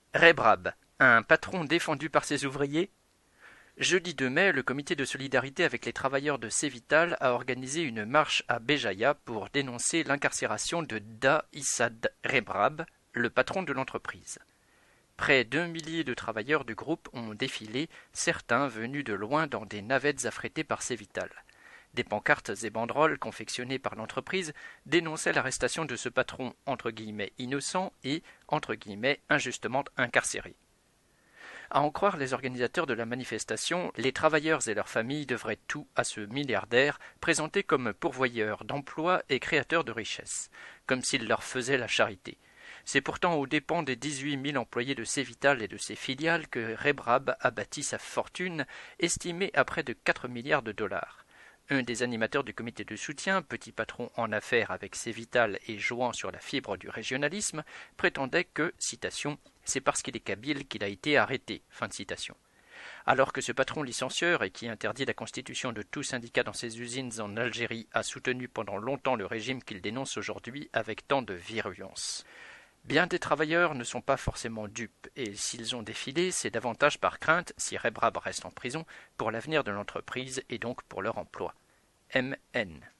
Rebrab, un patron défendu par ses ouvriers? Jeudi 2 mai, le comité de solidarité avec les travailleurs de Cévital a organisé une marche à Béjaïa pour dénoncer l'incarcération de Da Issad Rebrab, le patron de l'entreprise. Près d'un millier de travailleurs du groupe ont défilé, certains venus de loin dans des navettes affrétées par Cévital. Des pancartes et banderoles confectionnées par l'entreprise dénonçaient l'arrestation de ce patron entre guillemets innocent et entre guillemets injustement incarcéré. À en croire les organisateurs de la manifestation, les travailleurs et leurs familles devraient tout à ce milliardaire présenté comme pourvoyeur d'emplois et créateur de richesses, comme s'il leur faisait la charité. C'est pourtant aux dépens des 18 000 employés de Cévital et de ses filiales que Rebrab a bâti sa fortune, estimée à près de 4 milliards de dollars. Un des animateurs du comité de soutien, petit patron en affaires avec Cévital et jouant sur la fibre du régionalisme, prétendait que, citation, « c'est parce qu'il est kabyle qu'il a été arrêté », fin de citation. Alors que ce patron licencieur et qui interdit la constitution de tout syndicat dans ses usines en Algérie a soutenu pendant longtemps le régime qu'il dénonce aujourd'hui avec tant de virulence. Bien des travailleurs ne sont pas forcément dupes, et s'ils ont défilé, c'est davantage par crainte, si Rebrab reste en prison, pour l'avenir de l'entreprise et donc pour leur emploi. MN